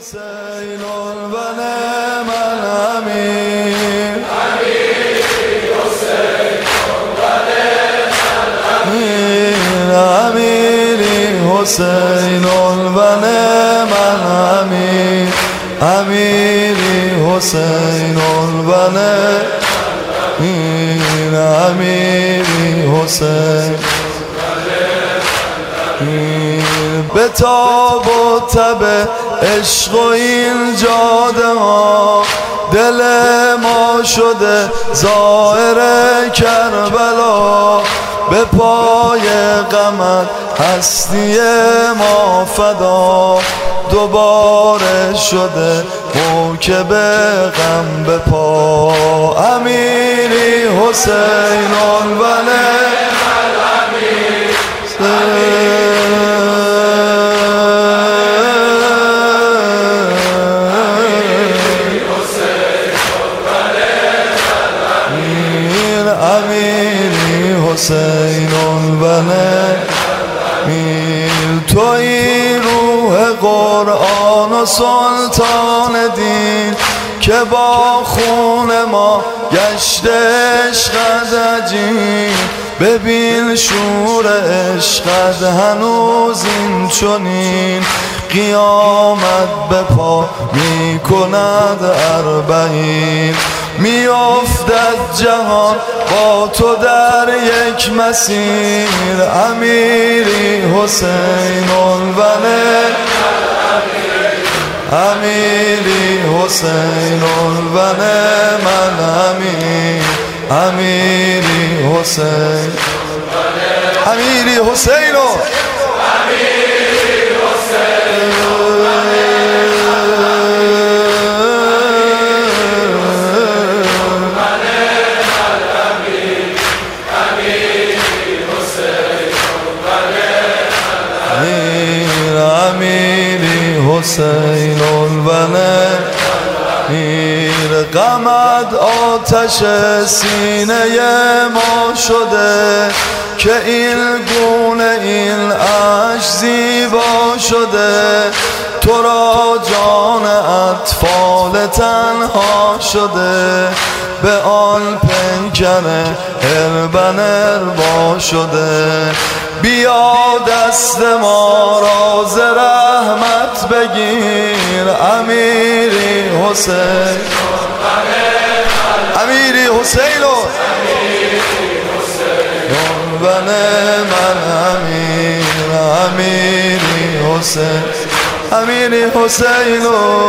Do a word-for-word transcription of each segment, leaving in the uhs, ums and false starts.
حسین الونعم الامیر امیری حسین الونعم الامیر امیری حسین الونعم الامیر امیری حسین الونعم امیری حسین به تاب و تب عشق و این جاده ها دل ما شده زائر کربلا، به پای غمت هستی ما فدا، دوباره شده موکب غم به پا. امیری حسین الونعم الامیر امیری حسین الونعم تو این روح قرآن و سلطان دین که با خون ما گشته عشقت عجین. ببین شور عشقت هنوز این چنین، قیامت به پا می کند اربعین. می افتد جهان با تو در یک مسیر، امیری حسین الونعم امیری حسین الونعم الامیر امیری حسین امیری حسین حسین الونعم میر. غمت آتش سینه ما شده که این گونه این عشق زیبا شده. تو را جان اطفال تنها شده، به آن پیکر اربن اربا شده. بیا دست ما را ز رحمت بگیر، امیری حسین امیری حسین الونعم الامیر امیری حسین امیری حسین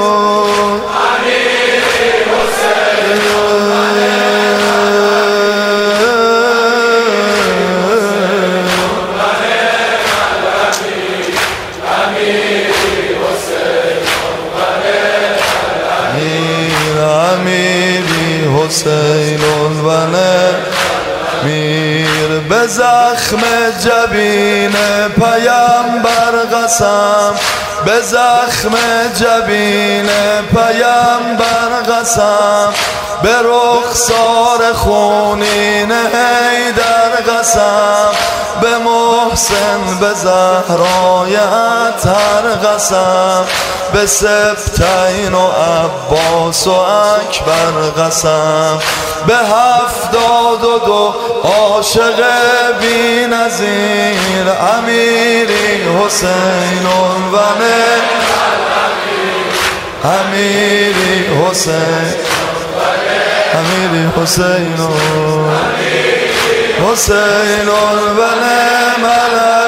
حسین الونعم میر. به زخم جبین پیامبر قسم، به زخم جبین پیامبر قسم، به رخسار خونین حیدر قسم، به محسن به زهرای اطهر قسم، به سبتین و عباس و اکبر قسم، به هفتاد و دو عاشق بی نظیر، امیری حسین الونعم امیری حسین امیری حسین حسین الونعم